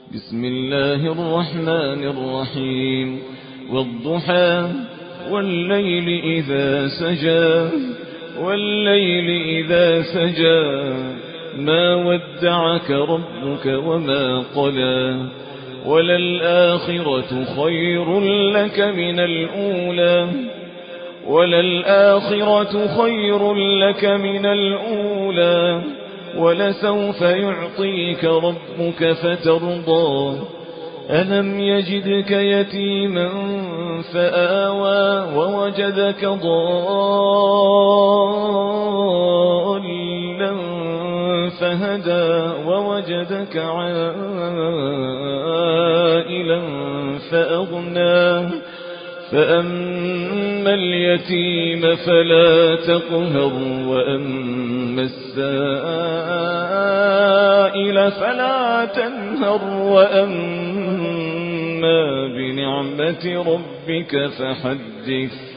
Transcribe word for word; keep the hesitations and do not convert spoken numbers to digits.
بسم الله الرحمن الرحيم والضحى والليل إذا سجى والليل إذا سجى ما ودعك ربك وما قلى وللآخرة خير لك من الأولى وللآخرة خير لك من الأولى ولسوف يعطيك ربك فترضى ألم يجدك يتيما فآوى ووجدك ضالا فهدى ووجدك عائلا فأغنى فأما اليتيم فلا تقهر وأما السائل فلا تنهر وأما بنعمة ربك فحدث